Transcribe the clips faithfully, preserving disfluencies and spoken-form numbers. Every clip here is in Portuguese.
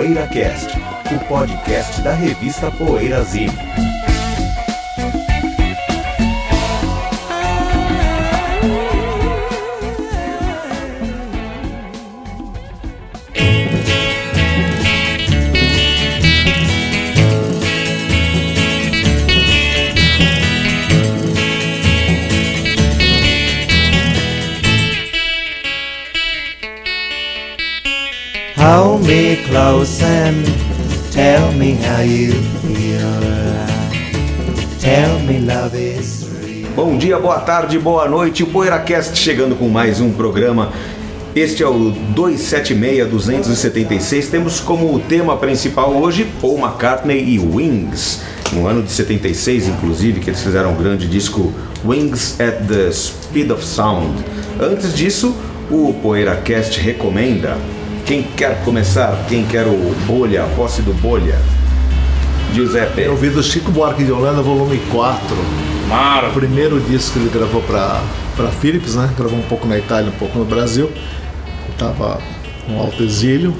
PoeiraCast, o podcast da revista Poeirazine. Hold me close and tell me how you feel. Tell me love is real. Bom dia, boa tarde, boa noite. O PoeiraCast chegando com mais um programa. Este é o duzentos e setenta e seis, duzentos e setenta e seis. Temos como tema principal hoje Paul McCartney e Wings. No ano de setenta e seis, inclusive, que eles fizeram um grande disco Wings at the Speed of Sound. Antes disso, o PoeiraCast recomenda. Quem quer começar? Quem quer o Bolha, a posse do Bolha? Giuseppe. Eu ouvi do Chico Buarque de Holanda, volume quatro. Mara. O primeiro disco que ele gravou para para Philips, né? Gravou um pouco na Itália, um pouco no Brasil. Estava no alto exílio.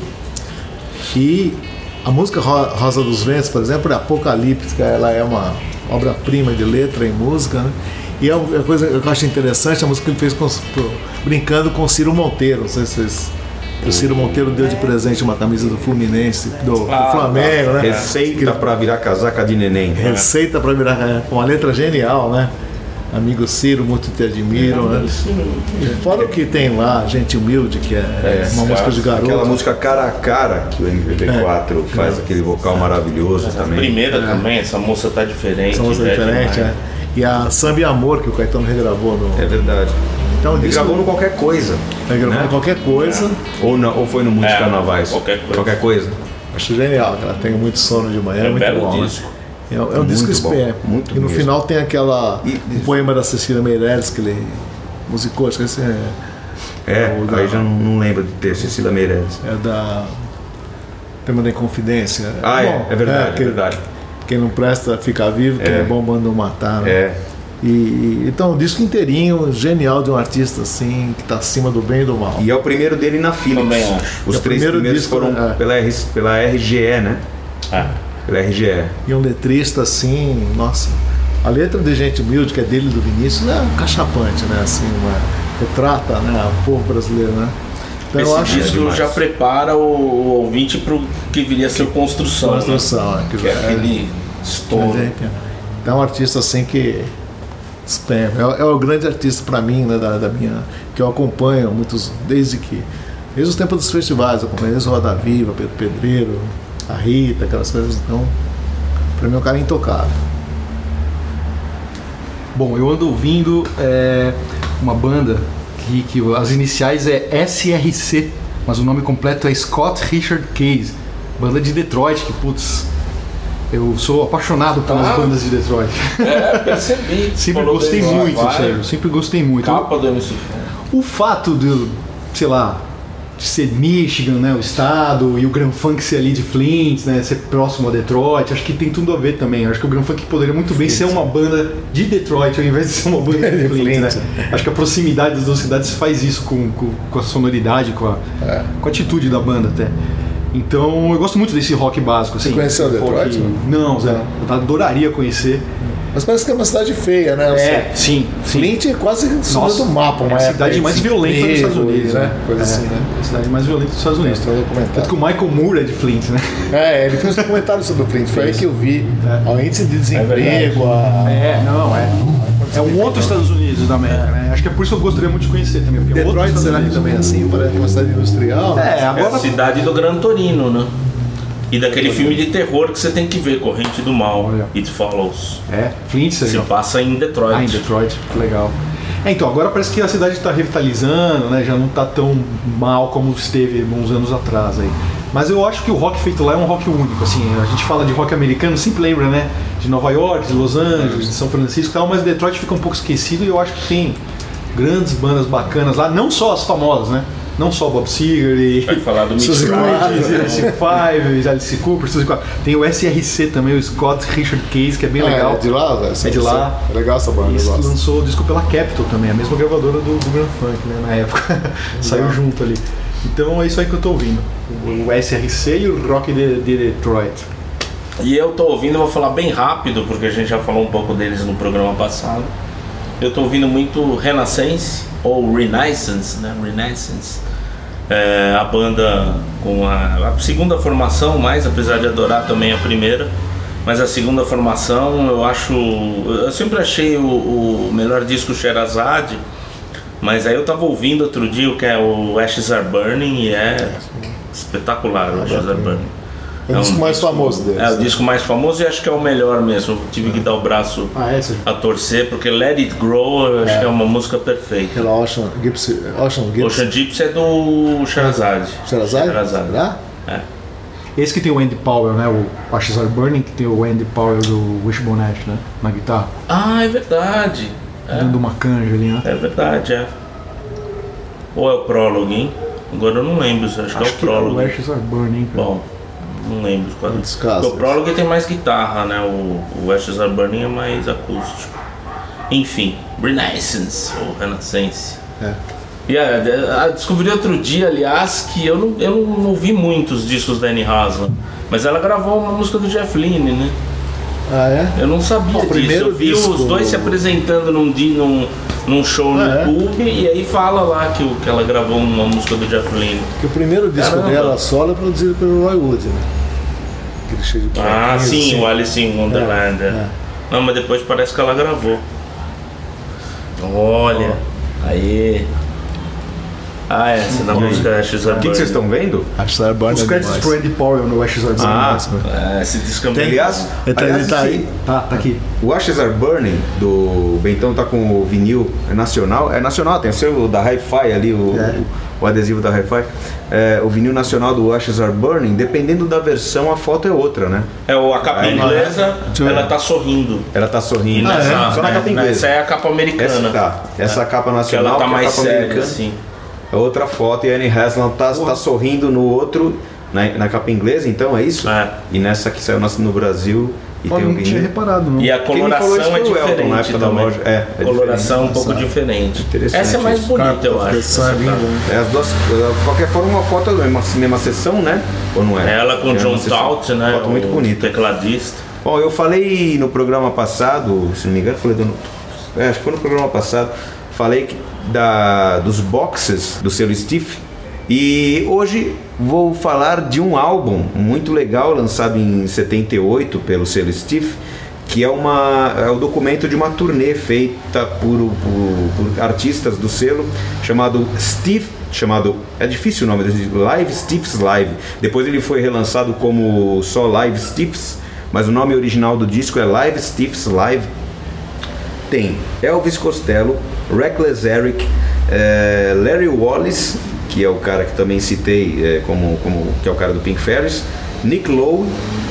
E a música Rosa dos Ventos, por exemplo, é apocalíptica. Ela é uma obra-prima de letra e música, né? E a coisa que eu acho interessante, a música que ele fez com, brincando com o Ciro Monteiro. Não sei se vocês... O Ciro Monteiro deu de presente uma camisa do Fluminense, do, ah, do Flamengo, né? Receita pra virar casaca de neném. Receita pra virar casaca, com uma letra genial, né? Amigo Ciro, muito te admiro, né? Fora o que tem lá, Gente Humilde, que é, é uma música de garoto. Aquela música Cara a Cara, que o M P B quatro é, faz é, aquele vocal é, maravilhoso é, também. A primeira é. também, essa moça tá diferente. Essa moça é diferente, é. E a Samba e Amor, que o Caetano regravou no... É verdade. Então, ele gravou no Qualquer Coisa. Ele gravou né? no Qualquer Coisa. É. Ou, não, ou foi no Muitos é, Carnavais? Qualquer Coisa. Qualquer coisa. Acho genial, ela tem muito sono de manhã, é, é muito belo bom. Disco. Né? É, é um disco espelho. E no mesmo. Final tem aquela e, um poema da Cecília Meirelles que ele musicou, acho que esse é. É, aí da, já não, não lembro de ter Cecília Meirelles. É da Tema da Inconfidência. Ah, é, bom, é verdade, é, que, é verdade. Quem não presta fica vivo, quem é, é bom manda matar. Né? É. E, então, um disco inteirinho, genial de um artista assim, que está acima do bem e do mal. E é o primeiro dele na Philips. Também acho. Os é três primeiros disco, foram é. pela, R, pela R G E, né? É. Pela R G E. E um letrista assim, nossa. A letra de Gente Humilde, que é dele e do Vinícius, é um cachapante, né? Assim, uma, retrata, né, o povo brasileiro, né? Então, esse eu acho disco é já prepara o, o ouvinte para o que viria a ser Construção. Construção, né? é, que é aquele estouro. Então, é um artista assim que É, é o grande artista para mim, né, da, da minha, que eu acompanho muitos, desde que desde os tempos dos festivais, eu acompanhei desde o Roda Viva, Pedro Pedreiro, a Rita, aquelas coisas. Então, para mim é um cara intocável. Bom, eu ando ouvindo é, uma banda que, que as iniciais é S R C, mas o nome completo é Scott Richard Case, banda de Detroit, que putz, eu sou apaixonado pelas ah, bandas de Detroit. É, percebi. Sempre gostei muito, vai. sério. Sempre gostei muito. Capa do M C. O fato de, sei lá, de ser Michigan, né, o estado, e o Grand Funk ser ali de Flint, né, ser próximo a Detroit, acho que tem tudo a ver também. Acho que o Grand Funk poderia muito bem Flint. ser uma banda de Detroit, ao invés de ser uma banda de Flint, né? Acho que a proximidade das duas cidades faz isso com, com, com a sonoridade, com a, é. com a atitude da banda até. Então eu gosto muito desse rock básico. Assim, você conheceu Detroit? Rock... Não, Zé. Eu adoraria conhecer. Mas parece que é uma cidade feia, né? É, sim. Flint é quase sumiu do mapa. É a cidade mais violenta dos Estados Unidos, né? Coisa é, assim, né? A cidade mais violenta dos Estados Unidos. É, Tanto que o Michael Moore é de Flint, né? É, ele fez um documentário sobre o Flint. Foi aí que eu vi. É. Ao índice de desemprego. É, a... é não, é. É um outro Estados Unidos da América, né? Acho que é por isso que eu gostaria muito de conhecer também. Porque Detroit será que também é assim? Parece uma cidade industrial? É, agora... é a cidade do Gran Torino, né? E daquele filme de terror que você tem que ver, Corrente do Mal, Olha. It Follows. É, Flint, você se passa em Detroit. Ah, em Detroit, que legal. É, então, agora parece que a cidade está revitalizando, né? Já não está tão mal como esteve uns anos atrás aí. Mas eu acho que o rock feito lá é um rock único, assim. A gente fala de rock americano, sempre lembra, né? De Nova York, de Los Angeles, de São Francisco e tal, mas Detroit fica um pouco esquecido e eu acho que tem grandes bandas bacanas lá, não só as famosas, né? Não só Bob Seger e vai falar do Suzy Quatro, S cinco, Alice Cooper, Suzy Quatro. Tem o S R C também, o Scott Richard Case, que é bem ah, legal. É de lá, velho? É de lá. É legal essa banda. E lançou o disco pela Capitol também, a mesma gravadora do, do Grand Funk, né, na época. Saiu junto ali. Então é isso aí que eu tô ouvindo. O S R C e o rock de, de Detroit. E eu tô ouvindo, vou falar bem rápido, porque a gente já falou um pouco deles no programa passado. Eu tô ouvindo muito Renaissance, ou Renaissance, né? Renaissance. É, a banda com a, a segunda formação mais, apesar de adorar também a primeira. Mas a segunda formação eu acho... Eu sempre achei o, o melhor disco Sherazade. Mas aí eu tava ouvindo outro dia o que é o Ashes Are Burning e é espetacular o Ashes Are Burning. É o disco mais famoso deles. É o disco mais famoso e acho que é o melhor mesmo. Eu tive que dar o braço Ah, essa? a torcer, porque Let It Grow eu acho que é uma música perfeita. Aquela Ocean Gypsy. Ocean Gypsy. Ocean Gypsy é do Sherazade. Sherazade? Sherazade. Será? É. Esse que tem o Andy Powell, né? O Ashes Are Burning, que tem o Andy Powell do Wishbone Ash, né? Na guitarra. Ah, é verdade. É, Dando uma canja ali, né? é verdade, é. Ou é o Prologue, hein? Agora eu não lembro, acho, Acho que é o que é Prologue. o Ashes Are Burning. cara. Bom, não lembro os quadros. Descaso. Porque o Prologue tem mais guitarra, né? O, o Ashes Are Burning é mais acústico. Enfim, Renaissance, ou Renaissance. É. E a, a, descobri outro dia, aliás, que eu não, eu não ouvi muitos discos da Annie Haslam, mas ela gravou uma música do Jeff Lynne, né? Ah, é? Eu não sabia O disso. primeiro Eu vi disco- os dois se apresentando num, di- num, num show no Ah, é? YouTube e aí fala lá que, o- que ela gravou uma música do Jeff Lynne. Porque o primeiro disco Caramba. dela solo é produzido pelo Roy Wood, né? Aquele cheio de Ah, plaquinhas, sim, assim. o Alice in Wonderland. É, é. Não, mas depois parece que ela gravou. Olha, aí. Ah, é, essa da música Ashes Are O que que vocês estão vendo? Acho que era Burn Os créditos pro Andy Powell no Ashes Are Burning. Ah, É, esse disco é muito aliás, Ele tá- aliás, ele tá esse- aí. Tá, tá aqui. o Ashes Are Burning do Bentão tá com o vinil é nacional, é nacional, tem o seu da Hi-Fi ali, o, É. o, o adesivo da Hi-Fi. É, o vinil nacional do Ashes Are Burning, dependendo da versão, a foto é outra, né? É, o- a capa Aí, inglesa, deixa eu ver. ela tá sorrindo. Ela tá sorrindo. E nessa, Só na capa né, inglesa. essa é a capa americana. Essa, tá. Essa é a capa Que nacional, ela tá que é a mais capa séria, americana. assim. É outra foto e a Annie Haslam tá, tá sorrindo no outro, na, na capa inglesa, então é isso? É. E nessa que saiu no Brasil e Pô, tem um não tinha vinil. reparado, não. E a Quem me falou isso coloração é foi o Elton, diferente na época da também. loja. É, é coloração um diferente. pouco diferente. Interessante Essa é mais isso. bonita, eu acho. Essa é linda, né? É, as duas, de qualquer forma, uma foto é uma mesma sessão, né? Ou não é? Ela com É o John uma sessão. Taut, né? Foto muito o bonita. tecladista. Bom, eu falei no programa passado, se não me engano, falei do, é, acho que foi no programa passado, falei que da, dos boxes do selo Stiff. E hoje vou falar de um álbum muito legal, lançado em setenta e oito pelo selo Stiff, que é, uma, é o documento de uma turnê feita por, por, por artistas do selo, chamado Stiff, chamado, é difícil o nome, Live Stiffs Live. Depois ele foi relançado como só Live Stiffs, mas o nome original do disco é Live Stiffs Live. Tem Elvis Costello, Reckless Eric, eh, Larry Wallace, que é o cara que também citei eh, como, como que é o cara do Pink Ferris, Nick Lowe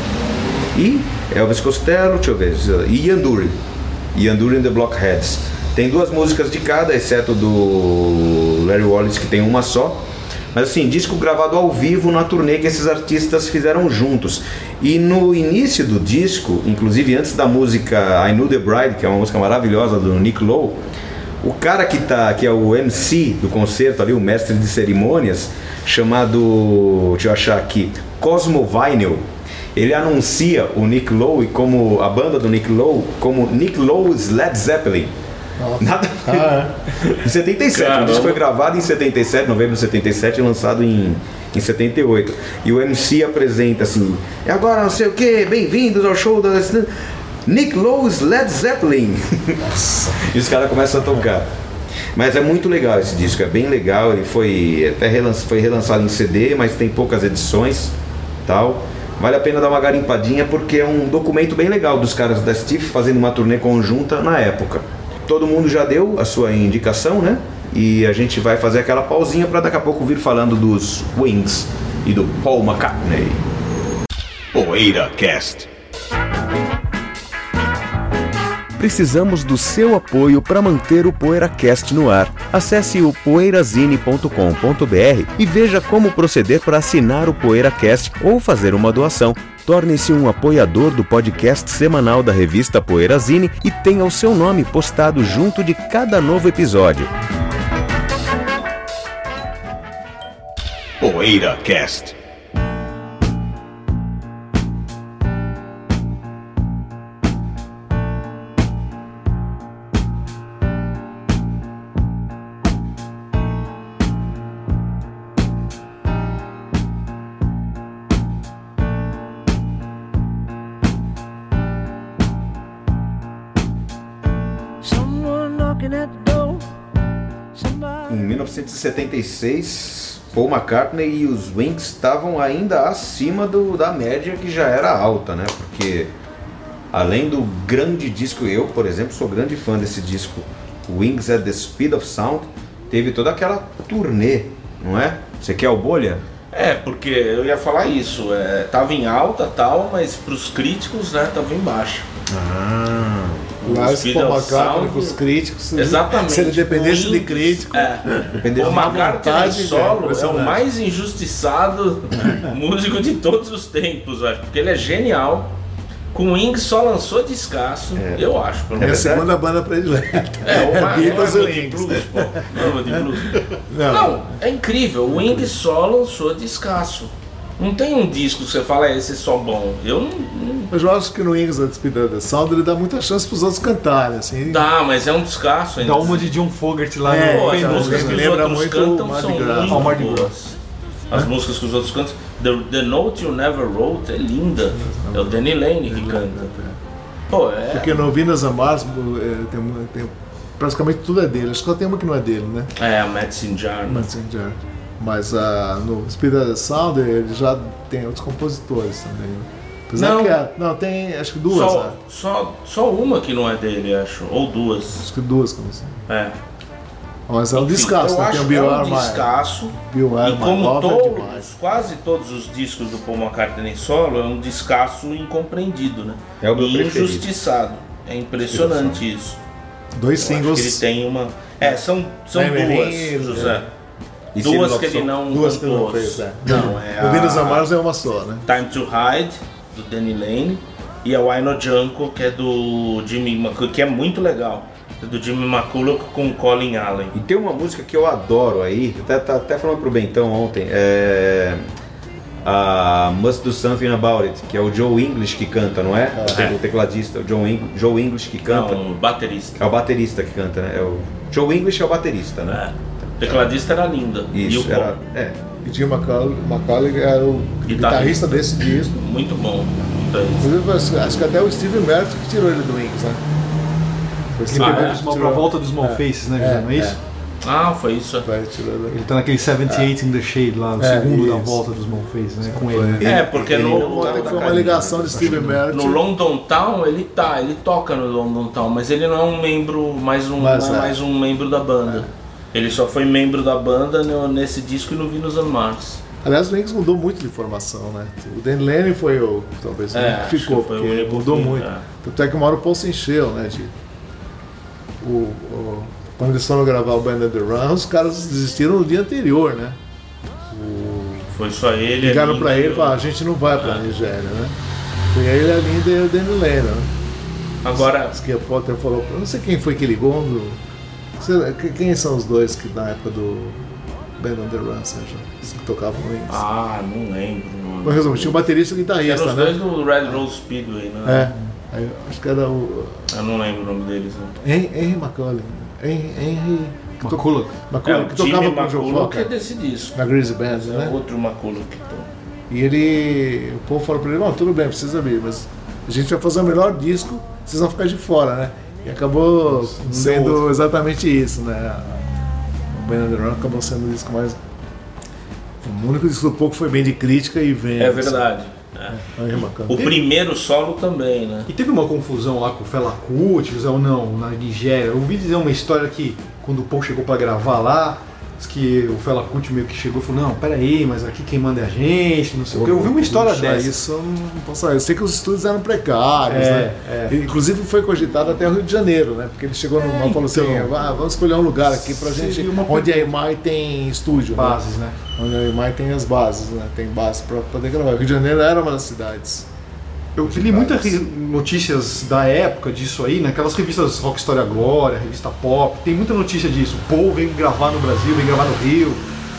e Elvis Costello, deixa eu ver, e Ian Dury, Ian Dury and the Blockheads. Tem duas músicas de cada, exceto do Larry Wallace, que tem uma só. Mas assim, disco gravado ao vivo na turnê que esses artistas fizeram juntos. E no início do disco, inclusive antes da música I Knew the Bride, que é uma música maravilhosa do Nick Lowe, o cara que, tá, que é o M C do concerto ali, o mestre de cerimônias, chamado, deixa eu achar aqui, Cosmo Vinyl, ele anuncia o Nick Lowe como a banda do Nick Lowe como Nick Lowe's Led Zeppelin. Nada a ver. Ah, Em setenta e sete, Caramba. o disco foi gravado em setenta e sete, novembro de setenta e sete, e lançado em, em setenta e oito. E o M C apresenta assim: e agora não sei o que, bem-vindos ao show da Nick Lowe's Led Zeppelin. E os caras começam a tocar. Mas é muito legal esse disco, é bem legal. Ele foi até relançado, foi relançado em C D, mas tem poucas edições, tal. Vale a pena dar uma garimpadinha porque é um documento bem legal dos caras da Stiff fazendo uma turnê conjunta na época. Todo mundo já deu a sua indicação, né? E a gente vai fazer aquela pausinha para daqui a pouco vir falando dos Wings e do Paul McCartney. PoeiraCast. Precisamos do seu apoio para manter o PoeiraCast no ar. Acesse o poeirazine ponto com ponto b r e veja como proceder para assinar o PoeiraCast ou fazer uma doação. Torne-se um apoiador do podcast semanal da revista Poeirazine e tenha o seu nome postado junto de cada novo episódio. PoeiraCast. Em mil novecentos e setenta e seis, Paul McCartney e os Wings estavam ainda acima do, da média, que já era alta, né? Porque além do grande disco, eu, por exemplo, sou grande fã desse disco, Wings at the Speed of Sound, teve toda aquela turnê, não é? Você quer o bolha? É, porque eu ia falar isso, é, tava em alta tal, mas pros críticos, né, tava em baixa. Ah... Mas Paul McCartney com os críticos, exatamente. Se ele dependesse de crítico, é. dependesse o McCartney solo é, é o mais mais injustiçado músico de todos os tempos, eu acho, porque ele é genial. Com o Wings só lançou descasso, é. eu acho. É a segunda banda predileta. É, o é Beatles e o Wings. Blues, pô. Não, de blues. Não. Não, é incrível. O Wings só lançou descasso. Não tem um disco que você fala, é esse só bom. Eu não, não... Mas eu acho que no Wings at the Speed of Sound ele dá muita chance para os outros cantarem, assim. Dá, mas é um descasso ainda. Dá uma de John Fogerty lá é, no... Pô, as músicas que os lembra outros muito cantam são muito boas. boas. As músicas que os outros cantam. The, the Note You Never Wrote é linda. É o Danny Lane que canta. Pô, é... Porque no Venus and Mars tem, tem, praticamente tudo é dele. Acho que só tem uma que não é dele, né? É, a Medicine Jar. Medicine Jar. Mas uh, no Speed of the Sound ele já tem outros compositores também. Apesar Não, que é, não, tem acho que duas. Só, né? só, só uma que não é dele, acho. Ou duas. Acho que duas, como assim. É. Mas é um Enfim, descasso, eu né? acho Tem o que é Bill um Armstrong. descasso. Bill E como Armstrong, é demais. todos, quase todos os discos do Paul McCartney solo, é um descasso incompreendido, né? É o meu e preferido. injustiçado. É impressionante isso. Dois Eu singles. acho que ele tem uma. É, são, são duas, José. E Duas que ele não Duas que ele não compôs. fez, é. Não, é O Venus and a Mars é uma só, né? Time to Hide, do Danny Lane, e a Why Not Jungle, que é do Jimmy McCulloch, que é muito legal. É do Jimmy McCulloch com Colin Allen. E tem uma música que eu adoro aí, até, até, até falando pro Bentão ontem, é a Must Do Something About It, que é o Joe English que canta, não é? É. O tecladista, o Joe, Eng- Joe English que canta. Não, o baterista. É o baterista que canta, né? É o Joe English é o baterista, né? É. O tecladista era linda. Isso, e o era. Paul, É. E Jim McCall- McCauley era o guitarrista desse disco. muito bom. guitarrista. Inclusive, acho, acho que até o Steve Merritt que tirou ele do Wings, né? Foi Ele Steve pegou Merritt os que mal tirou. pra volta dos Small Faces, né, José? Não é isso? Ah, foi isso. Vai, tirou ele. Ele tá naquele setenta e oito in the Shade lá, o É, segundo da isso. volta dos Small Faces, né? Com ele. Foi. né? É, porque Ele- no, ele- Ontem da foi uma carinha, ligação né? de Steve Merritt. no London Town ele tá, ele toca no London Town, mas ele não é um membro, mais um, Mas não é é. mais um membro da banda. Ele só foi membro da banda no- nesse disco e no Venus and Mars. Aliás, o Wings mudou muito de formação, né? O Dan Lennon foi o talvez o É, único que acho ficou, que foi o porque único mudou que- muito. é. Tanto é que uma hora o Paul se encheu, né? De, o, o- quando eles foram gravar o Band on the Run, os caras desistiram no dia anterior, né? Foi só ele. Ligaram a pra Linda ele e e o- falaram, a gente não vai pra É. Nigéria, né? Foi ele, a Linda e o Dan Lennon, né? Agora, Diz que a Potter falou, eu não sei quem foi que ligou, um do, sei- que- quem são os dois que na época do Band on the Run, Sérgio? Os que tocavam no Wings? ah, não lembro. o Mas resumo, tinha o baterista e o Eram guitarrista, os né? dois do Red Rose Speedway, né? É, aí, acho que era o Eu não lembro o nome deles. Né? Henry, Henry McCauley. Henry, Henry que to- McCulloch. É, McCauley, o que Jimmy tocava com o Joe McCulloch é Cocker desse disco. na Greasy Band, É né? outro McCulloch que toca. E ele, o povo falou pra ele, não, tudo bem, precisa vir, mas a gente vai fazer o melhor disco, vocês vão ficar de fora, né? E acabou sendo exatamente isso, né? O Band on the Run acabou sendo o disco mais... O único disco do pouco foi bem de crítica e venda. É verdade. É. Henry McCauley. O primeiro solo também, né? E teve uma confusão lá com o Fela Kuti, ou não, na Nigéria. Eu ouvi dizer uma história que quando o Paul chegou pra gravar lá, diz que o Fela Kuti meio que chegou e falou, não, peraí, mas aqui quem manda é a gente, não sei o que. Eu ouvi uma história Puxa, dessa. Isso eu não posso falar. Eu sei que os estúdios eram precários, É, né? é. Inclusive foi cogitado até o Rio de Janeiro, né? Porque ele chegou no e falou assim, então. ah, vamos escolher um lugar aqui pra Seria gente, uma onde a E M I tem estúdio, Bases, né? né? Onde a E M I tem as bases, né? Tem base pra poder gravar. O Rio de Janeiro era uma das cidades. Eu li muitas re- notícias da época disso aí, naquelas revistas Rock História Glória, revista Pop, tem muita notícia disso. O Paul vem gravar no Brasil, vem gravar no Rio.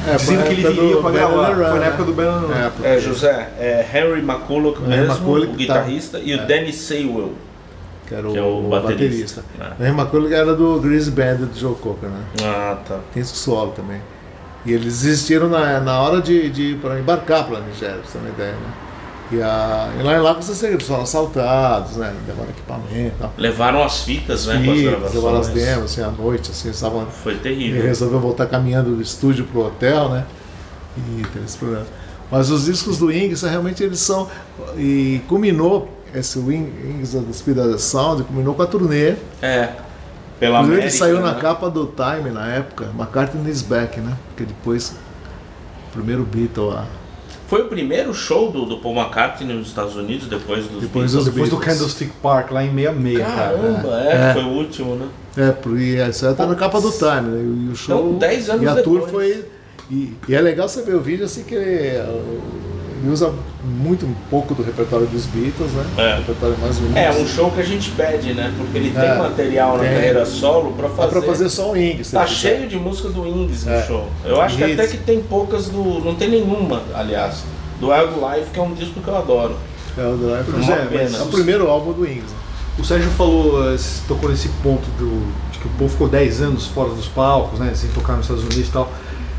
É, dizendo foi que ele na época viria do pra Ben gravar. Run, Foi na né? época do Ben Run. É, porque- É, José, é Henry McCulloch Henry mesmo, McCulloch o que tá- guitarrista, e o é. Danny Seiwell. que era o, que é o baterista. baterista. É. O Henry McCulloch era do Grease Band do Joe Cocker, né? Ah, tá. Tem esse solo também. E eles desistiram na, na hora de, de para embarcar para a Nigéria, pra você ter uma ideia, né? E, a, e lá em Lagos eles foram assaltados, né? Levaram equipamento e tal. Levaram as fitas, né, com as Sim, gravações. levaram as demos, assim, à noite, assim, eles estavam... Foi Ele terrível. resolveu voltar caminhando do estúdio pro hotel, né? E teve esse problema. Mas os discos do Wings, realmente eles são... E culminou, esse Wings of the Speed of the Sound, culminou com a turnê. É. Pela Inclusive América, ele saiu né? na capa do Time na época, McCartney is Back, né? Porque depois, o primeiro Beatle lá. Foi o primeiro show do, do Paul McCartney nos Estados Unidos, depois dos Depois Beatles. dos Depois do Beatles. Candlestick Park, lá em sessenta e seis, cara. Caramba, é, É. foi o último, né? É, pro- e essa tá na capa do Time, né? E o show. Então, dez anos E a tour depois. foi. E, e é legal você ver o vídeo assim que ele, ele usa muito um pouco do repertório dos Beatles, né? É. O repertório mais bonito. É, um show que a gente pede, né? Porque ele tem É, material na tem. carreira solo pra Dá fazer. pra fazer só o Wings. se Tá ele quiser. cheio de música do Wings no É. show. Eu acho que Hits. até que tem poucas do. Não tem nenhuma, aliás. Do Wildlife, que é um disco que eu adoro. É o Drive. Pois é, mas é o primeiro álbum do Wings. né? O Sérgio falou, eh, tocou nesse ponto do, de que o povo ficou dez anos fora dos palcos, né, sem tocar nos Estados Unidos e tal.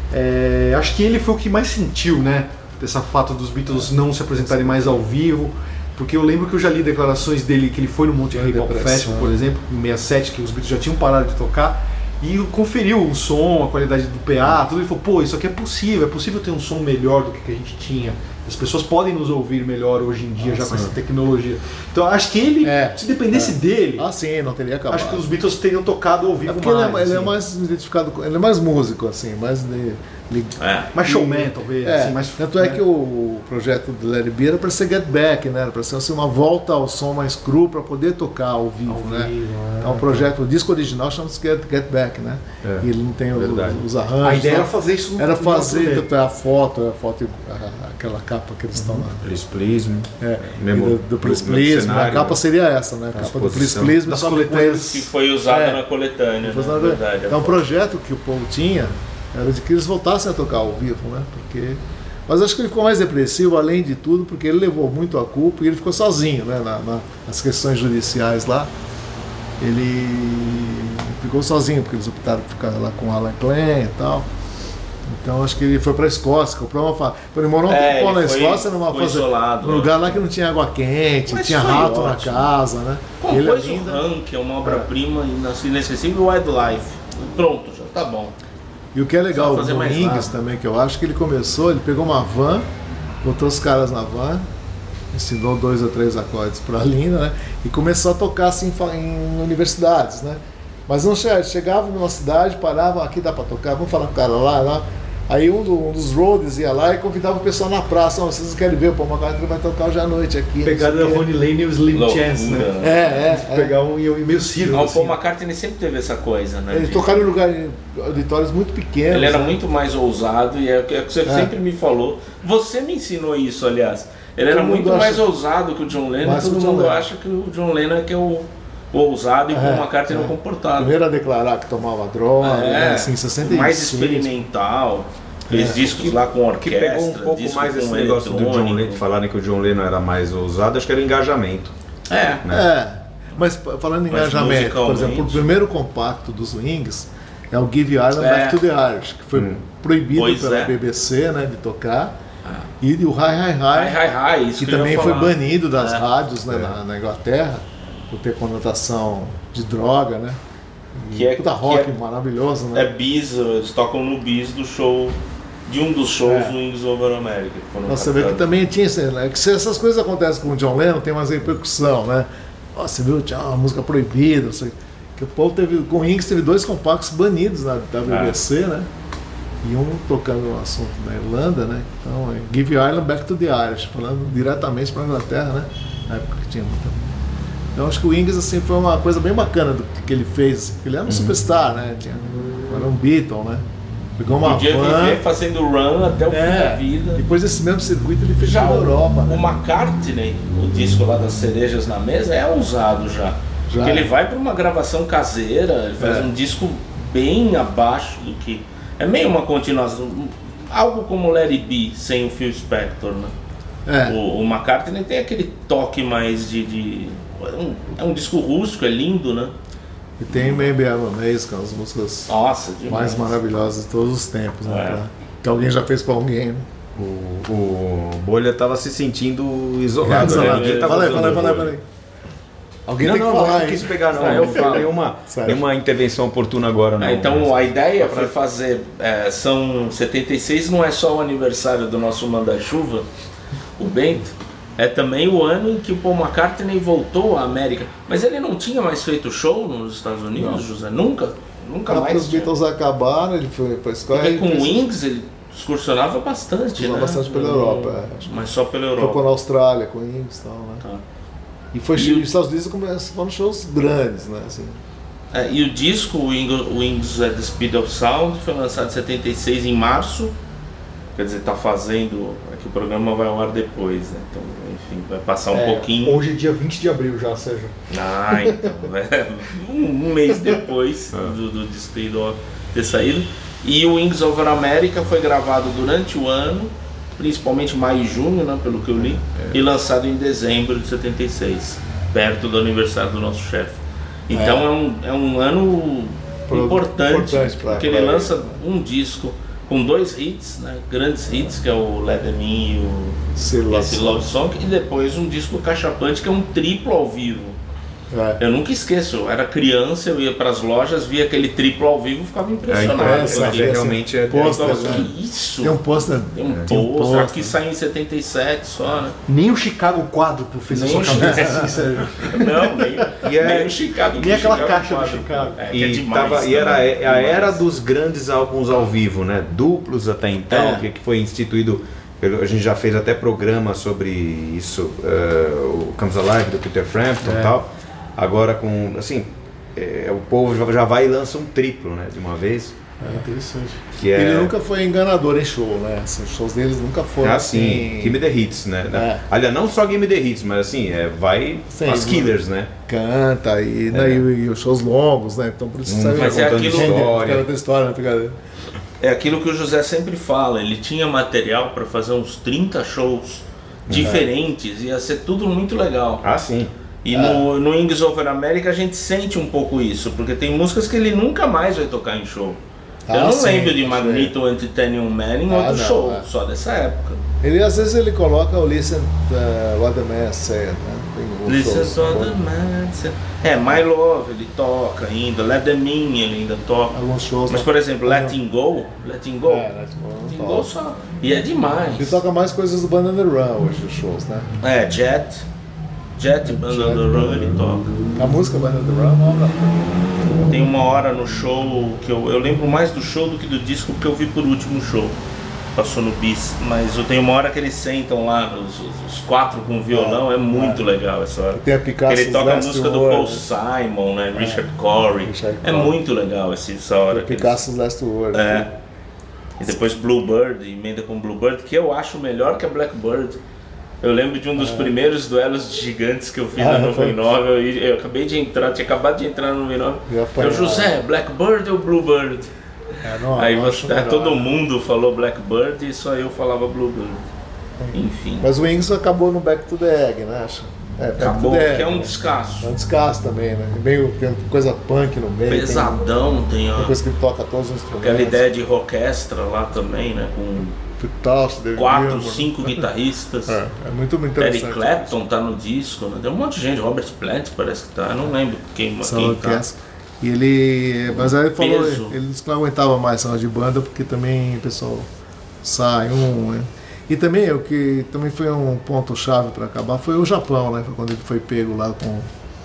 É, acho que ele foi o que mais sentiu, né, dessa fato dos Beatles não se apresentarem mais ao vivo, porque eu lembro que eu já li declarações dele que ele foi no Monterey Pop Depressão. Festival, por exemplo, em sessenta e sete, que os Beatles já tinham parado de tocar, e conferiu o som, a qualidade do P A, tudo, e falou, pô, isso aqui é possível, é possível ter um som melhor do que que a gente tinha. As pessoas podem nos ouvir melhor hoje em dia, já com essa tecnologia. Então acho que ele, É, se dependesse dele, Ah, sim, não teria acabado. acho que os Beatles teriam tocado ao É vivo porque ele, mais. é, ele é assim. mais identificado com. Ele é mais músico, assim, mais de. de- É. Mais showman, talvez. É, assim, mais, tanto é né? que o, o projeto do Larry B era para ser Get Back, né? Era para ser assim, uma volta ao som mais cru para poder tocar ao vivo, Ao né? vivo, é. Então o projeto, o disco original chama-se Get, Get Back, né? É, E ele não tem o- verdade. os arranjos. A ideia tal. era fazer isso no Era no fazer turnê. tanto é a foto, a foto, a- aquela capa que eles estão lá. Please Please Me. É, Mesmo do, do Please no Please, cenário, a capa né? seria essa, né? A capa do Please exposição. Please, Das só que com coletâneas. eles- Que foi usada É. na coletânea, Depois né? nada- Verdade, é um projeto que o Paul tinha, era de que eles voltassem a tocar ao vivo, né? Porque... Mas acho que ele ficou mais depressivo, além de tudo, porque ele levou muito a culpa e ele ficou sozinho, né? Na, na- nas questões judiciais lá. Ele ficou sozinho, porque eles optaram por ficar lá com o Alan Klein e tal. Então acho que ele foi para a Escócia, comprou uma fa... Ele morou um É, tempo lá na ele foi- Escócia, numa foi fazenda, isolado, num né? lugar lá que não tinha água quente, Mas tinha foi rato na ótimo. casa, né? Ele Compôs o ainda- Ram, que é uma obra-prima inesquecível, Wildlife. Pronto, já tá bom. E o que é legal Precisa fazer do mais Wings nada. também, que eu acho que ele começou, ele pegou uma van, botou os caras na van, ensinou dois ou três acordes pra Linda, né? E começou a tocar assim fa- em universidades, né? Mas não chegava, chegava numa cidade, parava, aqui dá pra tocar, vamos falar com o cara lá, lá. Aí um, do- um dos roadies ia lá e convidava o pessoal na praça, ó, vocês querem ver, o Paul McCartney vai tocar hoje à noite aqui. não Pegada sei da o quê. Ronnie Lane e o Slim Loucura, Chance, né? né? É, é, é. Pegar um e e meio circo. Não, o assim, Paul né? McCartney sempre teve essa coisa, né? Eles de- tocaram em lugares, em auditórios muito pequenos. Ele era né? muito mais ousado e é o que é o que você É. sempre me falou. Você me ensinou isso, aliás. Ele era Todo mundo muito acha- mais ousado que o John Lennon. Mais que Todo o John mundo Lennon. acha que o John Lennon é que é o, o ousado e o É, Paul McCartney é o é. comportado. Primeiro a declarar que tomava droga, É, né? Assim, em sessenta e mais cinco. experimental. Aqueles É. discos lá com O que orquestra. pegou um pouco disco mais com esse negócio do John eletrônico. Lennon, de falarem que o John Lennon era mais ousado, acho que era o engajamento. É. É, mas p- falando em Mas engajamento, por musicalmente- exemplo, o primeiro compacto dos Wings é o Give Ireland É. Back to the Irish, que foi Hum. proibido Pois pela é. B B C, né, de tocar. Ah. E o Hi Hi Hi, Hi, hi, hi, isso que que eu ia também foi falar. banido das É. rádios, né, É. na, na Inglaterra, por ter conotação de droga, né? E Que é- puta que rock é- maravilhoso, É né? bis, eles tocam no bis do show, de um dos shows É. do Wings Over America. que foram Nossa, você vê que captados. também tinha, esse- né, que se essas coisas acontecem com o John Lennon, tem mais repercussão, né? Ó, você viu, tinha uma música proibida, não sei. Que o Paul teve, com o Wings teve dois compactos banidos na, da B B C, né? E um tocando o assunto na Irlanda, né? Então, é Give Ireland Back to the Irish, falando diretamente para a Inglaterra, né? Na época que tinha muita. Então, acho que o Wings, assim, foi uma coisa bem bacana do que ele fez. Porque ele era um superstar, né? Tinha, era um Beatle, né? Pegou uma Podia van. viver fazendo run até o fim da É, vida. depois desse mesmo circuito ele fez Já na o, Europa, né? o McCartney, o disco lá das cerejas na mesa, é ousado já. Já. Porque ele vai para uma gravação caseira, ele faz É. um disco bem abaixo do que. É meio uma continuação. algo como Let It Be sem o Phil Spector, né? É. O, o McCartney tem aquele toque mais de... de é, um, é um disco rústico, é lindo, né? E tem Maybe I'm Amazed, que é uma das músicas Nossa, demais. mais maravilhosas de todos os tempos, né? É. Pra- que alguém já fez pra alguém, né? O, o Bolha tava se sentindo isolado. Fala né? aí, Ninguém tava fala aí, usando fala aí, o fala aí, Bolha. fala aí. Alguém Não, tem não, que não, falar, não hein? quis pegar não. Ah, eu Não foi falo. nenhuma, Sério. nenhuma intervenção oportuna agora não. Ah, então mas- a ideia foi fazer, é, são setenta e seis, não é só o aniversário do nosso manda-chuva, o Bento, é também o ano em que o Paul McCartney voltou à América. Mas ele não tinha mais feito show nos Estados Unidos, Não. José? Nunca? Nunca Quando mais os tinha. Beatles acabaram, ele foi pra escola Porque e com o fez- Wings ele excursionava bastante, Excursionou né? bastante pela Europa, é. Mas só pela Tocou Europa. na Austrália com o Wings e tal, né? Tá. E foi E o- nos Estados Unidos foram shows grandes, né? Assim. É, e o disco, o Wing- o Wings at the Speed of Sound, foi lançado em setenta e seis, em março. Quer dizer, tá fazendo... É que o programa vai ao ar depois, né? Então, enfim, vai passar um É, pouquinho... Hoje é dia vinte de abril já, Sérgio. Ah, então, é, um, um mês depois do, do disco ter, ido- ter saído. E o Wings Over America foi gravado durante o ano, principalmente maio e junho, né, pelo que eu li, e lançado em dezembro de setenta e seis, perto do aniversário do nosso chefe. Então é, um, é um ano Pro- importante, importante pra- porque pra ele ele. lança um disco com dois hits, né, grandes hits, que é o Let Them In e o Esse Love esse Song. Love Song, e depois um disco cachapante que é um triplo ao vivo. É. Eu nunca esqueço, eu era criança, eu ia para as lojas, via aquele triplo ao vivo e ficava É, impressionado. impressa, com aquilo. é, realmente é... Pô, Eu pôster, falava, né? que isso? Tem um pôster. Tem um Tem um pôster, pôster. aqui saiu em setenta e sete só, né? Nem o Chicago quádruplo fez a Nem sua o cabeça Chicago. assim, Sérgio. Não, nem, E é- nem o Chicago. nem aquela Chicago caixa do quadro. Chicago. É, que é E, demais. tava, e era também, a a era demais. dos grandes álbuns ao vivo, né? Duplos até então, É. que, que foi instituído. pelo- A gente já fez até programa sobre isso, eh, o Comes Alive do Peter Frampton e É. tal. Agora com, assim, eh, o povo já- já vai e lança um triplo, né? De uma vez. É interessante. Que é... Ele nunca foi enganador em show, né? Assim, os shows deles nunca foram Ah, assim. sim, Give Me The Hits, né? É. Aliás, não só Give Me The Hits, mas assim, é, vai Sim, as killers, né? Canta e, É. né, e, e os shows longos, né? Então por isso Hum, sabe mas é contando aquilo- história. Aquela história, né? Pegada. É aquilo que o José sempre fala, ele tinha material para fazer uns trinta shows diferentes, ia ser tudo muito legal. Ah, sim. E no, no Wings Over America a gente sente um pouco isso, porque tem músicas que ele nunca mais vai tocar em show. Eu Ah, não sim, lembro de sim. Magneto Anti-Tenium Man em Ah, outro não, show, é. só dessa época. Ele às vezes ele coloca o Listen uh, What the Man Said, né? Tem uns Listen shows to the bons. man say- É, My Love ele toca ainda, Let Them In ele ainda toca. Alguns shows. Mas né? por exemplo, Letting Go, Letting Go, É, Letting Go, Letting não Go toca. só. E é demais. Ele toca mais coisas do Band on the Run hoje, os shows, né? É, Jet, Jet, Band on the Run ele toca. A música Band on the Run é uma obra. Tem uma hora no show que eu, eu lembro mais do show do que do disco que eu vi por último show. Passou no Bis, mas eu tenho uma hora que eles sentam lá, os, os- os quatro com violão, é muito legal essa hora. Tem a Picasso Ele toca a Last música do Word, Paul né? Simon, né? Richard Corey. Richard É Corey. muito legal esse- essa hora. que eles- Picasso's Last Word. É. E depois Bluebird, emenda com Bluebird, que eu acho melhor que a Blackbird. Eu lembro de um dos primeiros duelos de gigantes que eu fiz Ah, na foi? noventa e nove. Eu, eu acabei de entrar, tinha acabado de entrar na noventa e nove. E Eu, apanhava. José, Blackbird ou Bluebird? É, não, Aí eu você, acho melhor. todo mundo falou Blackbird e só eu falava Bluebird. Enfim, Mas o Wings acabou no Back to the Egg, né? Acho. É, Back acabou, to the que Egg, é um né? descasso. É um descasso também, né? Meio, tem coisa punk no meio. Pesadão, tem, Tem, ó, tem coisa que toca todos os instrumentos. aquela ideia de orquestra lá também, né? Com Tal, David quatro, Gilmour. cinco guitarristas. É, é muito, muito Eric interessante. Clapton tá no disco, né? Tem um monte de gente, Robert Plant parece que tá, eu não lembro quem, Essa quem tá. orquestra. E ele. Mas aí ele falou, Peso. ele disse que não aguentava mais essa de banda, porque também o pessoal sai um. Né? E também o que também foi um ponto-chave para acabar foi o Japão, né? Foi quando ele foi pego lá com.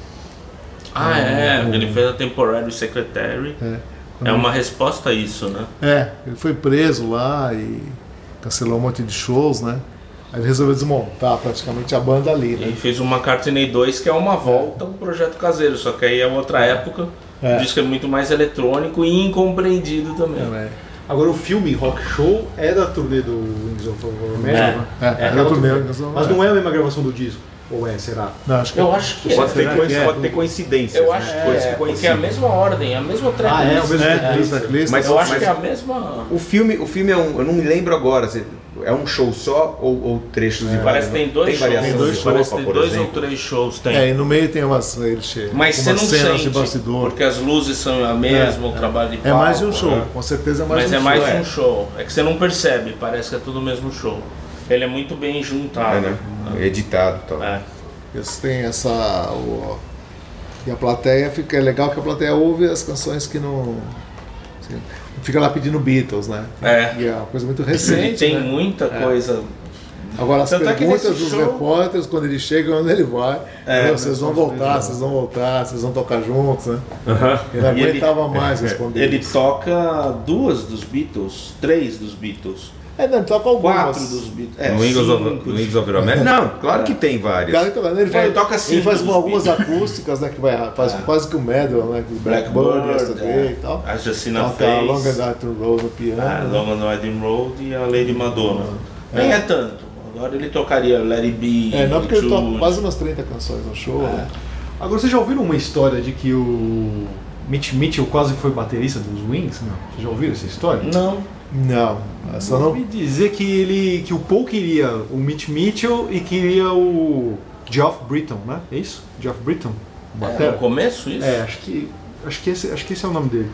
Ah, é, um- ele fez a Temporary Secretary. É, É uma resposta a isso, né? é, ele foi preso lá e cancelou um monte de shows, né? Aí ele resolveu desmontar praticamente a banda ali, E né? fez o McCartney dois, que é uma volta ao projeto caseiro, só que aí é outra época. É. O disco é muito mais eletrônico e incompreendido também. É, Agora o filme Rock Show é da turnê do Wings of America. É, é, é aquela da turnê, turnê. Wings of Mas não é a mesma gravação do disco. Ou é, será? Não, acho que Eu acho que é. Pode ter, Será coinc- que é? pode ter coincidências. Eu né? acho que Coisas é, porque é a coincidem. mesma ordem, a mesma tracklist. Ah, é, o mesmo é, tracklist. tracklist. Mas Eu acho mas que é a mesma... o filme, o filme é um, eu não me lembro agora, se é um show só ou, ou trechos de Parece que tem dois tem shows. variação Tem dois de shows, Parece que roupa, tem por dois ou exemplo. três shows, tem. É, e no meio tem umas, ele chega, Mas você umas não cenas sente, de bastidor. porque as luzes são a mesma, o trabalho de palco. É mais de um show, né? com certeza é mais Mas de um é mais show. um show. É que você não percebe, parece que é tudo o mesmo show. Ele é muito bem juntado. É, né? Editado e tal. É. Eles têm essa. O, e a plateia fica. É legal que a plateia ouve as canções que não. Assim, fica lá pedindo Beatles, né? É. E é uma coisa muito Ele recente. tem né? muita coisa. Agora, as Tanto é que perguntas nesse dos show- repórteres, quando ele chega, onde ele vai, É, meu, vocês vão voltar, vocês vão voltar, vocês vão tocar juntos, né? Ele não E ele- aguentava mais responder. Ele isso. toca duas dos Beatles, três dos Beatles, É, não, ele toca algumas. quatro dos Beatles. É, no Wings of, cinco. no Wings of America? Não, claro que tem várias. Cara, então, ele, faz, Ele toca cinco ele faz dos algumas Beatles. acústicas, né? Que vai, faz quase que o medal, né? Que Blackbird, Blackbird, Yesterday é. e tal. A Justina Toca a Long and Face, Dark Road no piano. a né? Long and Winding Road e a Lady Madonna. Nem é tanto. Agora ele tocaria Let It Be. É, não porque ele toca Jude. quase umas trinta canções no show. né? Agora, vocês já ouviram uma história de que o Mitch Mitchell quase foi baterista dos Wings? Não. Vocês já ouviram essa história? Não. Não, essa Eu não. ouvi dizer que ele, que o Paul queria o Mitch Mitchell e queria o Geoff Britton, né? É isso? Geoff Britton? O É, batera? no começo isso? É, acho que acho que esse, acho que esse é o nome dele.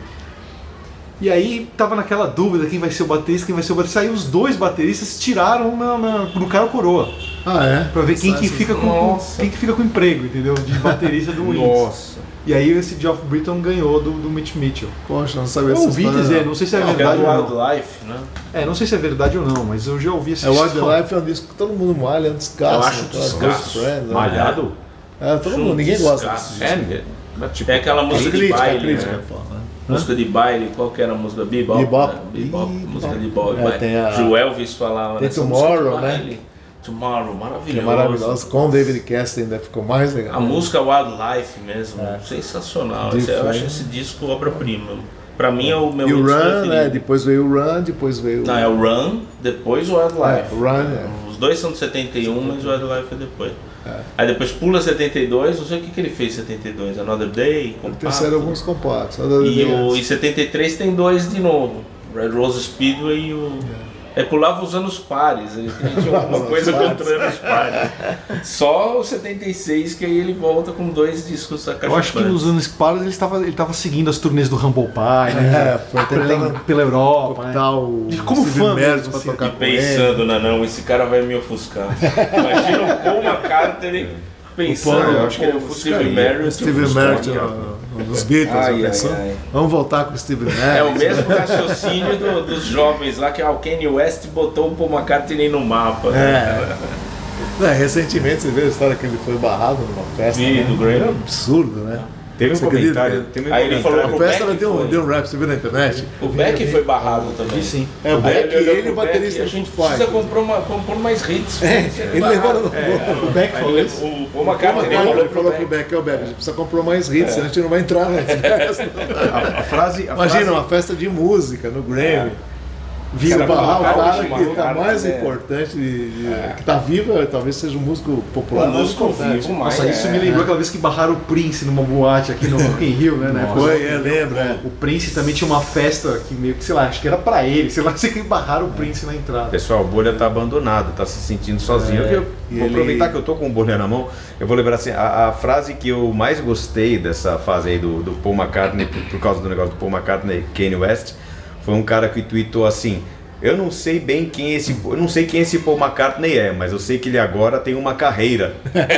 E aí tava naquela dúvida quem vai ser o baterista, quem vai ser o baterista. Aí os dois bateristas tiraram na, na, no cara ou coroa Ah, é? pra ver quem que Essas- fica com Nossa. quem que fica com emprego, entendeu? De baterista do Wings. Nossa. E aí esse Geoff Britton ganhou do, do Mitch Mitchell. Poxa, não sabia Eu essa ouvi história, dizer, não. não sei se é Não, que é verdade do ou não. Wildlife, né? É, não sei se é verdade ou não, mas eu já ouvi essa É, o história. Wildlife é um disco que todo mundo malha, é um descasso. Eu acho né? Aquelas descasso. Ghost Friends, né? Malhado? É, todo Acho mundo, um ninguém gosta descasso. desse disco. É, mas, tipo, É aquela música de Crítica, baile, crítica, né? fala, né? Música de baile, qual que era a música? Bebop. Bebop. né? Bebop, Ih, música bebop. de bebop. É, baile. tem a- Ju Elvis falava tem nessa Tomorrow, música de né? baile. Tomorrow, maravilhoso. Que é maravilhoso. Com o David Cassidy ainda ficou mais legal. A música Wildlife mesmo, É. sensacional. Different. Esse- eu acho esse disco obra-prima. Pra mim é o meu E o disco Run, preferido. né? Depois veio o Run, depois veio Não, é o Run, depois o Wildlife. É, o Run, é. Os dois são de setenta e um, mas o Wildlife é depois. Aí depois pula setenta e dois, não sei o que, que ele fez em setenta e dois, Another Day, compacto. Terceiro alguns compactos. E o, em setenta e três tem dois de novo, Red Rose Speedway e o... É, pulava os anos pares, ele tinha alguma Os coisa pares. contra anos pares. Só o setenta e seis que aí ele volta com dois discos da caixa Eu acho que nos anos pares ele estava ele tava seguindo as turnês do Humble Pie, né? É, foi pela, tentando pela Europa, né? optar o Como Steve fã Merritt mesmo, pra assim. tocar E com ele. pensando, não, não, esse cara vai me ofuscar. Imagina o Paul McCartney pensando, Paul, eu acho que ele Paul Steve ofuscaria. Merritt. Steve ofuscaria. Merritt no- no- nos Beatles, Ai, já ai, pensou? ai. Vamos voltar com o Steve Merritt. É o mesmo raciocínio do- dos jovens lá, que ah, o Kanye West botou o Paul McCartney no mapa. É. Não, recentemente você viu a história que ele foi barrado numa festa. Vi, né? do Grammy. É um absurdo, né? Teve um Você acredita comentário. que- Teve um Aí ele falou comentário. A pro festa ela Beck deu, um- foi. deu um rap, você viu na internet? O Beck foi barrado também. Sim. É, o Aí Beck, olhou ele pro e o baterista Beck, a do gente Foo precisa Fighters. comprar, uma, comprar mais hits. É, ele levou no... O Beck Aí falou ele- isso. o Paul Como McCartney ele falou falou, pro pro Beck. Beck, ô Beck, a gente precisa comprar mais hits, senão a gente não vai entrar na festa. A, a frase. A Imagina, frase, uma festa de música no Grammy. Vira Você barrar o pra cara última, que tá cara, mais né? importante, de, de- que tá vivo, talvez seja um músico popular. Um mais músico importante. vivo, mas Nossa, isso é. me lembrou aquela vez que barraram o Prince numa boate aqui no Rock in Rio, né? né? Foi, é, lembra, é. O Prince também tinha uma festa que meio que, sei lá, acho que era pra ele, sei lá, sei que barraram o Prince na entrada. Pessoal, o Bolha tá abandonado, tá se sentindo sozinho. É, Eu e vou ele- aproveitar que eu tô com o Bolha na mão, eu vou lembrar assim, a, a frase que eu mais gostei dessa fase aí do, do Paul McCartney, por, por causa do negócio do Paul McCartney e Kanye West, foi um cara que tweetou assim: eu não sei bem quem esse, eu não sei quem esse Paul McCartney é, mas eu sei que ele agora tem uma carreira.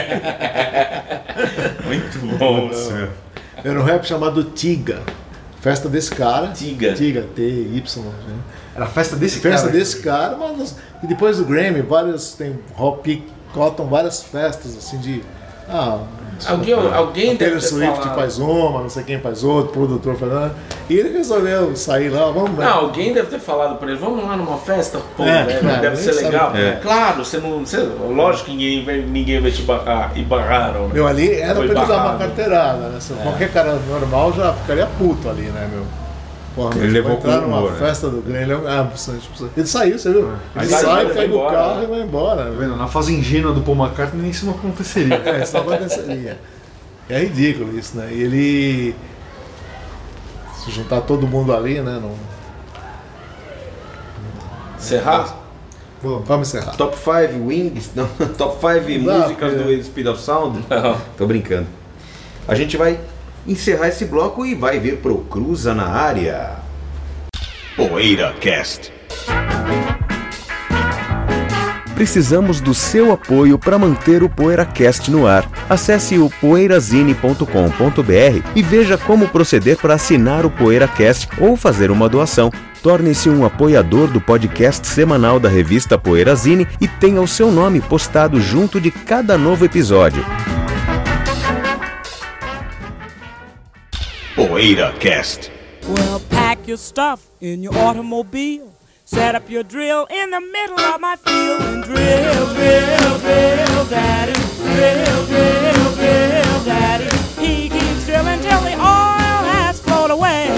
Muito bom. Era um rap chamado Tiga. Festa desse cara. Tiga. Tiga, T, Y. Né? Era a festa desse Festa cara. desse cara, mas e depois do Grammy, várias, tem Rock Cotton, várias festas assim de. Ah, Alguém, alguém a deve Taylor ter Swift falado. faz uma, não sei quem faz outra, o produtor faz outra. E ele resolveu sair lá, vamos ver. Não, alguém deve ter falado pra ele, vamos lá numa festa? Pô, É, deve, claro, deve nem ser sabe. legal. É. Claro, você não. Você, lógico que ninguém vai, ninguém vai te barrar. E barraram, né? Meu, ali era Foi pra ele dar uma barrado. carteirada, né? Se Qualquer cara normal já ficaria puto ali, né, meu? Porra, Ele levou vai entrar com numa humor, né? festa do Grêmio, ele é um... ah, ele saiu, você viu? Aí Ele sai, sai, vai pega o embora. carro e vai embora. Tá vendo? Na fase ingênua do Paul McCartney isso não aconteceria. É, isso não aconteceria. É ridículo isso, né? E ele... se juntar todo mundo ali, né? Não... Serrar? Bom, vamos encerrar. Top cinco Wings, não, Top cinco Dá, músicas porque- do Speed of Sound. Não. Tô brincando. A gente vai encerrar esse bloco e vai vir pro Cruza na Área. PoeiraCast. Precisamos do seu apoio para manter o PoeiraCast no ar. Acesse o poeirazine ponto com ponto b r e veja como proceder para assinar o PoeiraCast ou fazer uma doação. Torne-se um apoiador do podcast semanal da revista Poeirazine e tenha o seu nome postado junto de cada novo episódio. PoeiraCast. Well, pack your stuff in your automobile. Set up your drill in the middle of my field and drill, drill, drill, daddy. Drill, drill, drill, daddy. He keeps drilling till the oil has flowed away.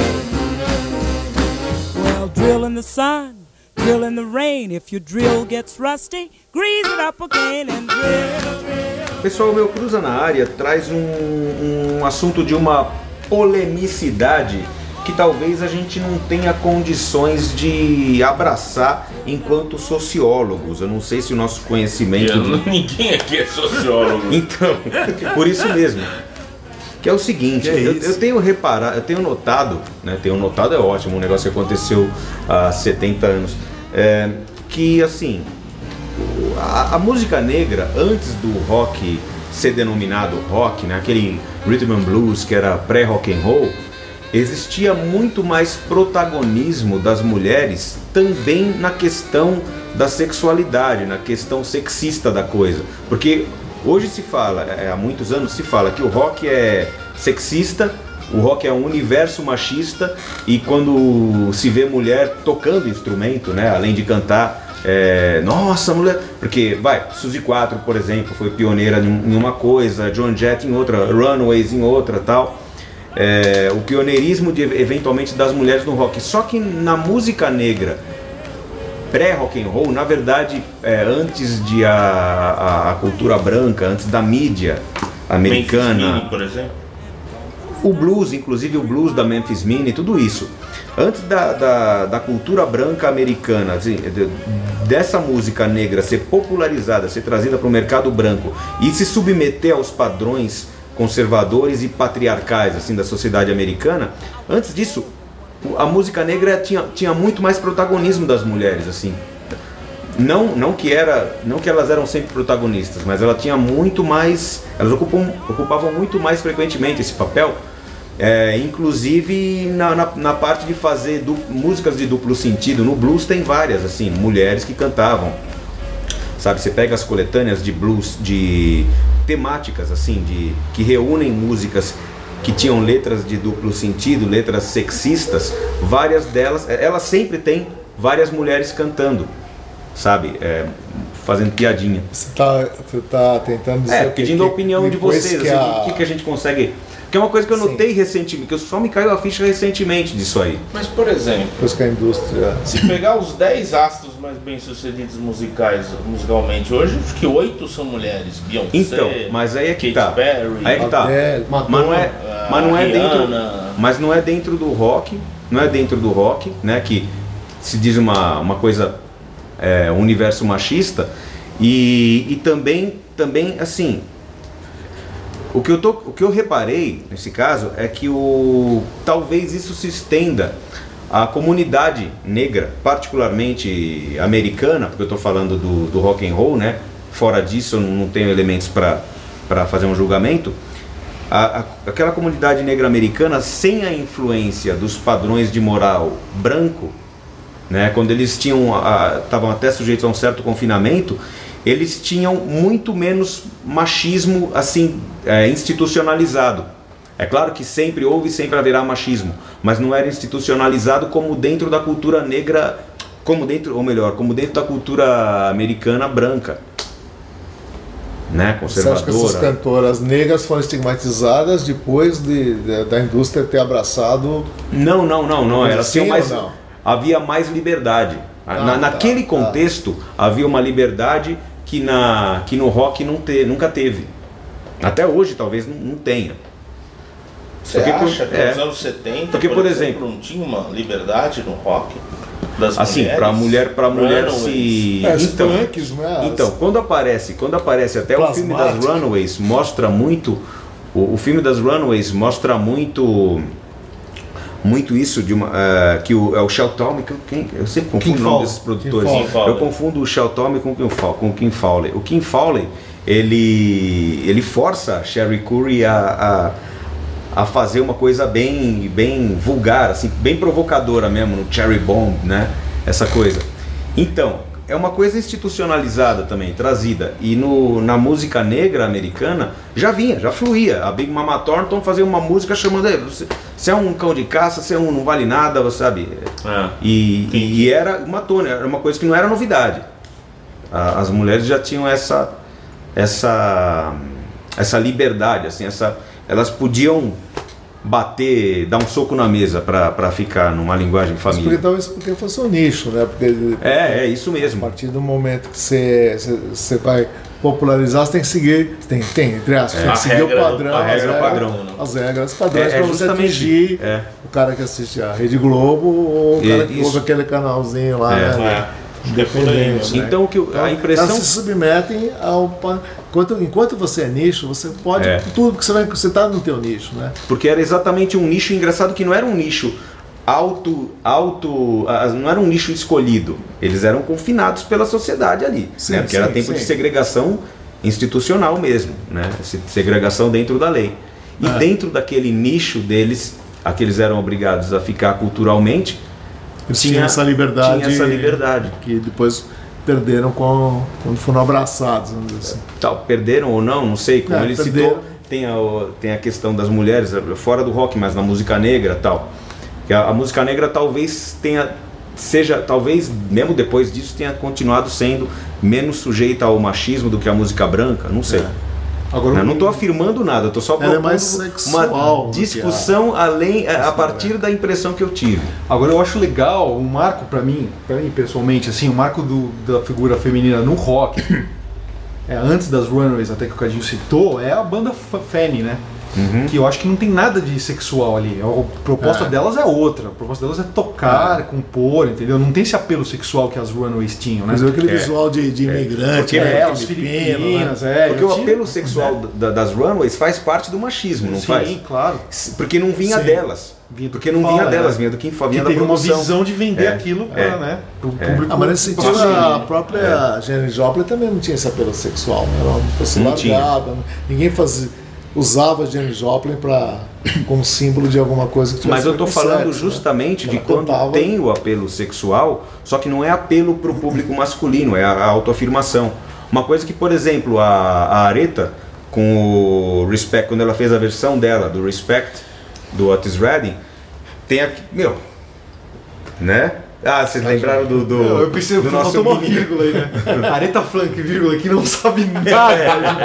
Well, drill in the sun, drill in the rain. If your drill gets rusty, grease it up again and drill, drill. Pessoal, o meu Cruza na Área traz um, um assunto de uma polemicidade que talvez a gente não tenha condições de abraçar enquanto sociólogos. Eu não sei se o nosso conhecimento... Eu não- Ninguém aqui é sociólogo. Então, por isso mesmo. Que é o seguinte, Que é eu, isso? eu tenho reparado, eu tenho notado, né? Tenho notado é ótimo, um negócio que aconteceu há setenta anos. É, que assim, a, a música negra, antes do rock ser denominado rock, né? Aquele rhythm and blues que era pré-rock and roll, existia muito mais protagonismo das mulheres também na questão da sexualidade, na questão sexista da coisa. Porque hoje se fala, é, há muitos anos se fala que o rock é sexista, o rock é um universo machista, e quando se vê mulher tocando instrumento, né, além de cantar, é, nossa, mulher... Porque, vai, Suzy quatro, por exemplo, foi pioneira em uma coisa, Joan Jett em outra, Runaways em outra, tal. É, o pioneirismo de, eventualmente das mulheres no rock. Só que na música negra pré-rock and roll, na verdade, é, antes de a, a, a cultura branca, antes da mídia americana, Memphis Minnie, por exemplo. o blues, inclusive o blues da Memphis Minnie, tudo isso, antes da, da, da cultura branca americana, assim, de, dessa música negra ser popularizada, ser trazida para o mercado branco e se submeter aos padrões conservadores e patriarcais assim da sociedade americana, antes disso a música negra tinha, tinha muito mais protagonismo das mulheres, assim. Não, não que era, não que elas eram sempre protagonistas, mas ela tinha muito mais, elas ocupam, ocupavam muito mais frequentemente esse papel, é, inclusive na, na, na parte de fazer du, músicas de duplo sentido. No blues tem várias, assim, mulheres que cantavam, sabe? Você pega as coletâneas de blues, de temáticas, assim, de, que reúnem músicas que tinham letras de duplo sentido, letras sexistas, várias delas, elas sempre tem várias mulheres cantando, sabe, é, fazendo piadinha. Você tá, você tá tentando dizer É, o quê? pedindo a Que opinião de depois vocês, que assim, a- o que, que a gente consegue... Que é uma coisa que eu Sim. notei recentemente, que eu só me caiu a ficha recentemente disso aí. Mas, por exemplo, Depois que a indústria... se pegar os dez astros mais bem-sucedidos musicais, musicalmente hoje, acho que oito são mulheres. Beyoncé, Então, mas aí é que Katy tá. Perry, Aí é que tá. Adele, Mas não é, a mas não é dentro, Rihanna. mas não é dentro do rock, não é dentro do rock, né? Que se diz uma, uma coisa, é, um universo machista, e, e também, também assim, o que eu tô, o que eu reparei nesse caso é que o talvez isso se estenda à comunidade negra, particularmente americana, porque eu estou falando do, do rock and roll, né? Fora disso eu não tenho elementos para para fazer um julgamento. A, a, aquela comunidade negra americana, sem a influência dos padrões de moral branco, né? Quando eles tinham estavam até sujeitos a um certo confinamento, eles tinham muito menos machismo assim, é, institucionalizado. É claro que sempre houve e sempre haverá machismo, mas não era institucionalizado como dentro da cultura negra, como dentro, ou melhor, como dentro da cultura americana branca. né, Você acha que essas conservadora. cantoras negras foram estigmatizadas depois de, de- da indústria ter abraçado? Não, não, não, não. Elas Sim tinham ou mais, não? havia mais liberdade. Ah, Na- tá, naquele tá. contexto havia uma liberdade que, na, que no rock não te, nunca teve. Até hoje talvez não, não tenha. Você Porque, acha que é. nos anos setenta, Porque, por exemplo, não tinha uma liberdade no rock das Assim, mulheres? para mulher, para mulher Runaways. se É, os então, punks, né? As- então, quando aparece, quando aparece até o filme das Plasmatic. Runaways mostra muito o, o filme das Runaways mostra muito muito isso de uma eh, que o é o Shelton, quem eu sempre confundo Kim o nome Fowley. desses produtores. Kim Fowley. Eu confundo o Shelton com o Kim Fowley, com o Kim Fowley. O Kim Fowley, ele ele força a Sherry Curry a, a a fazer uma coisa bem, bem vulgar, assim, bem provocadora mesmo, no Cherry Bomb, né? Essa coisa. Então, é uma coisa institucionalizada também, trazida. E no, na música negra americana já vinha, já fluía. A Big Mama Thornton fazia uma música chamando "Ei, você, você é um cão de caça, você é um, não vale nada, você sabe?" É. E, Entendi. e era uma tônica, era uma coisa que não era novidade. A- As mulheres já tinham essa, essa, essa liberdade, assim, essa, elas podiam bater, dar um soco na mesa para ficar numa linguagem Mas porque família. talvez porque fosse um nicho, né? Porque É, é isso a mesmo. partir do momento que você, você, você vai popularizar, você tem que seguir, tem, tem entre aspas, tem A que seguir regra o do- padrão, a as regra regras- padrão. as regras padrões É, é para você justamente, atingir é. o cara que assiste a Rede Globo ou o E- cara que isso. ouve aquele canalzinho lá, É. né? É. É por aí, Independente, né? né? Então, que o- a impressão... Elas se submetem ao pa- enquanto, enquanto você é nicho, você pode É. tudo que você vai você está no teu nicho, né? Porque era exatamente um nicho engraçado que não era um nicho auto, auto, ah, não era um nicho escolhido. Eles eram confinados pela sociedade ali, Sim, né? Porque era sim, tempo de sim. segregação institucional mesmo, né? Se- Segregação dentro da lei. E É. dentro daquele nicho deles, a que eles eram obrigados a ficar culturalmente, Eles Tinha- tinham essa liberdade, tinha essa liberdade. que depois perderam com, quando foram abraçados, vamos dizer assim. tal, perderam ou não, não sei, como É, ele perderam. citou, tem a, tem a questão das mulheres, fora do rock, mas na música negra tal. Que a, a música negra talvez tenha, seja, talvez mesmo depois disso tenha continuado sendo menos sujeita ao machismo do que a música branca, não sei. Agora, Eu não estou afirmando nada, estou só Ela é propondo mais sexual uma do que discussão além, a, a partir da impressão que eu tive. Agora eu acho legal, um marco pra mim, para mim pessoalmente, assim, o marco do, da figura feminina no rock, é, antes das Runaways, até que o Cadinho citou, é a banda F- Fanny, né? Uhum. Que eu acho que não tem nada de sexual ali. A proposta É. delas é outra. A proposta delas é tocar, compor, entendeu? Não tem esse apelo sexual que as Runaways tinham, né? Mas aquele É. visual de, de imigrante, Porque né? é, os filipino, né? filipinas, é. Porque eu o tinha- apelo sexual da- das Runaways faz parte do machismo, não Sim, faz? claro. Porque não vinha Sim. delas. Vinha do Porque que não vinha fala, delas, é. vinha do que vinha Que da teve uma produção. visão de vender É, aquilo pra, é. né, pro É. público. Ah, mas nesse sentido, masculino. a própria Janis Joplin também não tinha esse apelo sexual, né? Era uma pessoa Não tinha. largada, ninguém fazia, usava a Janis Joplin pra, como símbolo de alguma coisa que tivesse Mas eu tô com falando sexo, né? justamente de Ela quando cantava- tem o apelo sexual, só que não é apelo pro público masculino, é a, a autoafirmação. Uma coisa que, por exemplo, a, a Aretha, com o Respect, quando ela fez a versão dela, do Respect, do Otis Redding, tem aqui, meu, né? Ah, vocês lembraram do, do, Não, eu pensei, do nosso faltou uma menino. vírgula aí, né? Aretha Frank, vírgula, que não sabe nada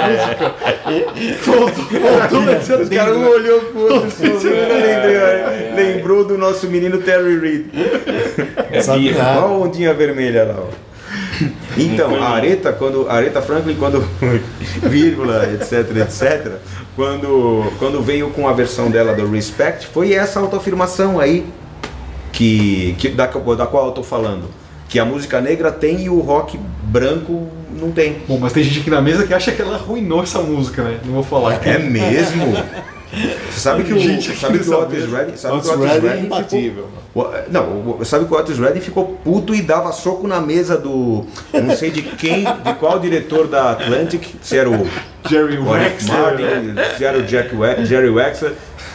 de música. Faltou, faltou nesse Os caras um adendo, né? olhou pro outro, assim, você nunca lembrou, lembrou do nosso menino Terry Reid. É Sabe birra. nada. Olha a ondinha vermelha lá, ó. Então, a Aretha, quando, a Aretha Franklin, quando, vírgula, etc, etc, quando, quando veio com a versão dela do Respect, foi essa autoafirmação aí, que, que, da, da qual eu tô falando. Que a música negra tem e o rock branco não tem. Bom, mas tem gente aqui na mesa que acha que ela arruinou essa música, né? Não vou falar aqui. É mesmo? Você sabe que o, Gente aqui sabe que o nessa Otis mesa. Redding, sabe Otis que o Otis Redding é Redding imbatível. ficou, o- não, o- sabe que o Otis Redding ficou puto e dava soco na mesa do, eu não sei de quem, de qual diretor da Atlantic, se era o Jerry o Rick Wexler. Martin, se era o Jack We- Jerry Wexler.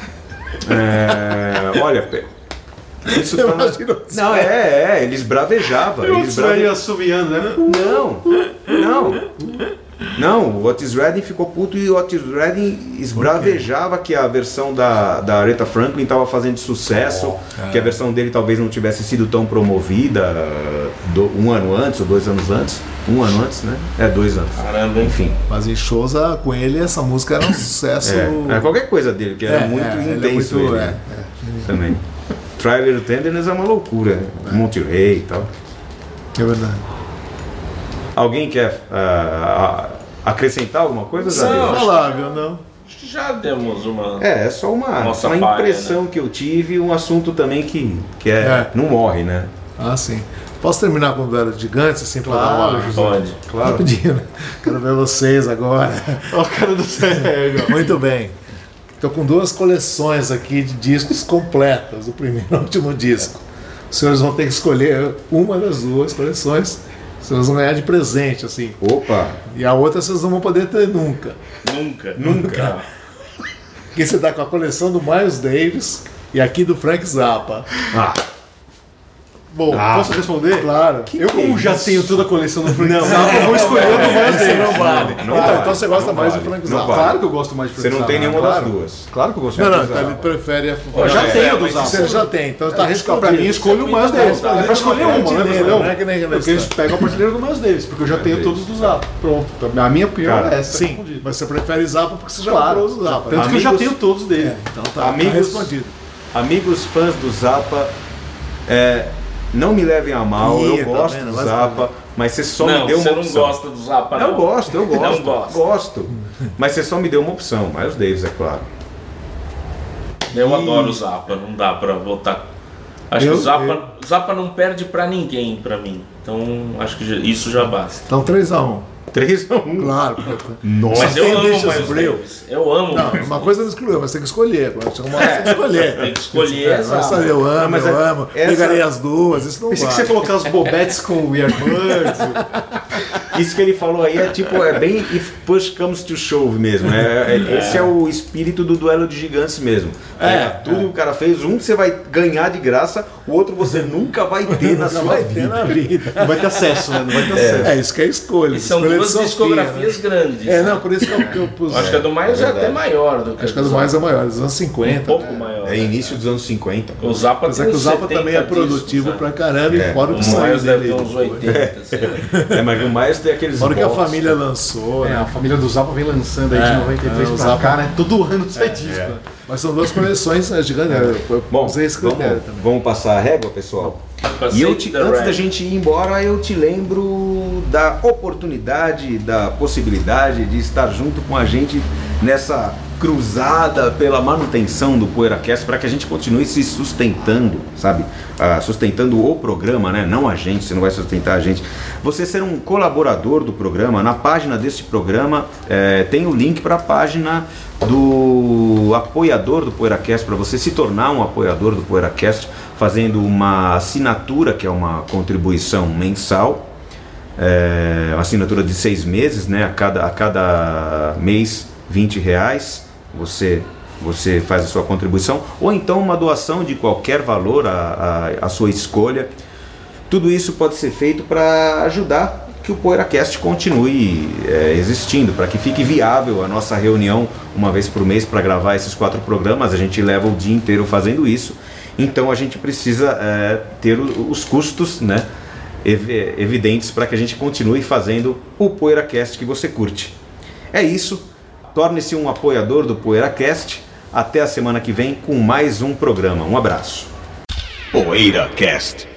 É, olha, pe- isso tá na- Imagina você. não é, é, eles bravejavam, Eu eles aí brave... assoviando, né? Não, não. Não, o Otis Redding ficou puto e o Otis Redding esbravejava que a versão da, da Aretha Franklin estava fazendo sucesso, oh, que a versão dele talvez não tivesse sido tão promovida do, um ano antes ou dois anos antes. Um ano antes, né? É, dois anos. Caramba, enfim. Mas em shows ah, com ele essa música era um sucesso. É, é qualquer coisa dele, que era é, muito é, intenso. Ele é muito, ele, é, é. Também. Try Little Tenderness é uma loucura, é. Monty Ray e tal. É verdade. Alguém quer uh, acrescentar alguma coisa? Não, falável, não. Acho que já demos uma. É, é só uma, Nossa uma palha, impressão, né? Que eu tive, um assunto também que, que é, é. não morre, né? Ah, sim. Posso terminar com o duelo de gigantes, assim, para claro, dar uma... Pode. Claro. Rapidinho, né? Quero ver vocês agora. Ó, o cara do céu. Muito bem. Estou com duas coleções aqui de discos completas, o primeiro e o último disco. Os senhores vão ter que escolher uma das duas coleções. Vocês vão ganhar de presente, assim. Opa! E a outra vocês não vão poder ter nunca. Nunca. Nunca. Porque você está com a coleção do Miles Davis e aqui do Frank Zappa. Ah! Bom, ah, posso responder? Claro. Que eu, como já isso? tenho toda a coleção do Frank não, Zappa, eu vou escolher o do Miles Davis. Não vale. Não, então, vale. então você gosta não mais vale. do Frank Não Zappa. vale. Claro que eu gosto mais do Frank Zappa. Você não tem nenhuma claro. das duas. Claro que eu gosto não, mais não, do Frank ele Zappa. prefere a... Eu já é, tenho do mas Zappa. Você já tem, então está respondido. Pra mim, escolho o Miles Davis. É pra escolher uma, né? Não, Não, é que nem porque eles pegam a prateleira do Miles Davis, porque eu já tenho todos do Zappa. Pronto. A minha opinião é essa. Sim, mas você prefere Zappa porque você já Claro. comprou o Zappa. Tanto que eu já tenho todos dele. Então tá, Amigos- tá respondido. Amigos fãs do Zappa, é, não me levem a mal, Ih, eu tá gosto vendo? do Vai Zappa, mas você só Não, me deu uma você não opção. gosta do Zappa, não. Eu gosto, eu gosto. Não gosta. Gosto. Mas você só me deu uma opção, Miles Davis, é claro. Eu E- adoro o Zappa, não dá pra votar. Acho Eu- que o Zappa, eu- Zappa não perde pra ninguém, pra mim. Então, acho que já- isso já basta. Então três a um. três a um. Claro. porque- Nossa. Mas eu tem amo o Delicious Miles Brill. Davis. Eu amo o Não, Miles uma Davis. coisa não excluiu, mas tem que escolher. Quando chega uma hora, tem que escolher. Tem que escolher, É, exato. nossa, eu amo, Não, mas eu é- amo. essa- Pegarei as duas, isso não Pensei que vale. você colocar os bobetes com o Yardbirds. Isso que ele falou aí é tipo, é bem if push comes to shove mesmo. É, é- esse é o espírito do duelo de gigantes mesmo. É, tudo que o cara fez, um você vai ganhar de graça, o outro você nunca vai ter na Não sua vai vida. ter na vida. Não vai ter acesso, né? Não vai ter acesso. É isso que é escolha. E são escolha de duas Sofia, discografias né? grandes. É, né? não, por isso que eu, que eu pus. Acho que a do Miles é, é até verdade. maior do que Acho que a do mais é maior, dos anos cinquenta. Um pouco né? maior. É início dos anos cinquenta. O Zappa Apesar tem que o uns Zappa setenta também é discos, produtivo né? pra caramba, É, e fora o O que saiu Miles deve dele. ter uns oitenta, sei lá. É, mas o Miles tem aqueles Fora que a box, família lançou, É, né? a família do Zappa vem lançando aí É, de noventa e três é, o pra Zappa- cá, né? Todo ano sai disco. né? Mas são duas coleções né, gigantes. Eu- Eu Bom, usei esse critério vamos, também. vamos passar a régua, pessoal? E eu te, The antes Red. da gente ir embora, eu te lembro da oportunidade, da possibilidade de estar junto com a gente nessa cruzada pela manutenção do PoeiraCast para que a gente continue se sustentando, sabe? Ah, sustentando o programa, né? Não a gente, você não vai sustentar a gente. Você ser um colaborador do programa, na página desse programa eh, tem o link para a página do apoiador do PoeiraCast, para você se tornar um apoiador do PoeiraCast, fazendo uma assinatura, que é uma contribuição mensal, é, uma assinatura de seis meses, né? A cada, a cada mês vinte reais você, você faz a sua contribuição, ou então uma doação de qualquer valor, a, a, a sua escolha. Tudo isso pode ser feito para ajudar que o PoeiraCast continue é, existindo, para que fique viável a nossa reunião uma vez por mês para gravar esses quatro programas. A gente leva o dia inteiro fazendo isso, então a gente precisa é, ter o, os custos, né, ev evidentes para que a gente continue fazendo o PoeiraCast que você curte. É isso, torne-se um apoiador do PoeiraCast. Até a semana que vem com mais um programa. Um abraço. PoeiraCast.